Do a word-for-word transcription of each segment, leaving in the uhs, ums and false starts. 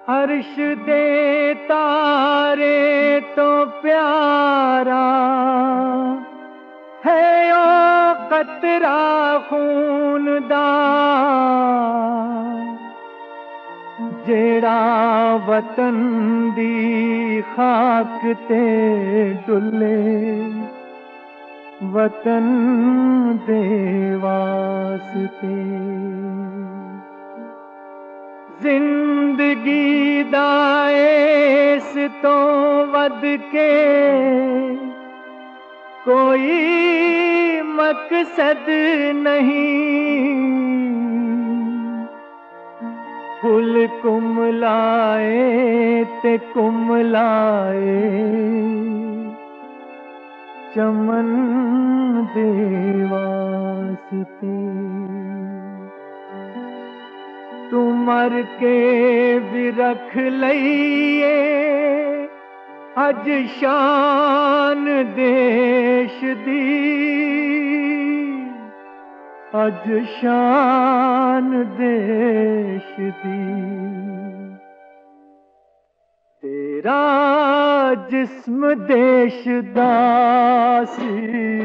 अर्श दे तारे तो प्यारा है ओ कतरा खून दा, जेड़ा वतन दी खाक ते डुले वतन दे वास्ते। जिंदगी दा इस तो वध के कोई मकसद नहीं, फुल कुमलाए ते कुमलाए चमन दे वास्ते। तू मर के भी रख लईए अज शान देश दी, अज शान देश दी। तेरा जिस्म देश दा सी,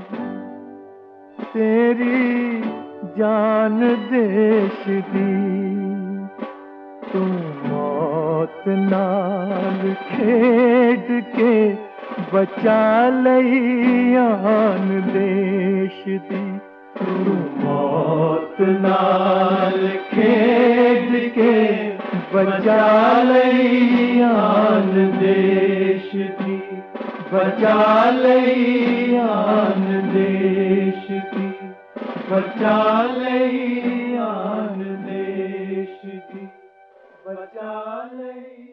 तेरी जान देश दी। तू मौत नाल खेड के बचा लई आन देश दी। तू मौत नाल खेड के बचा लई आन देश दी, बचा लई आन देश दी, बचा लई आन देश दी, बचा लई।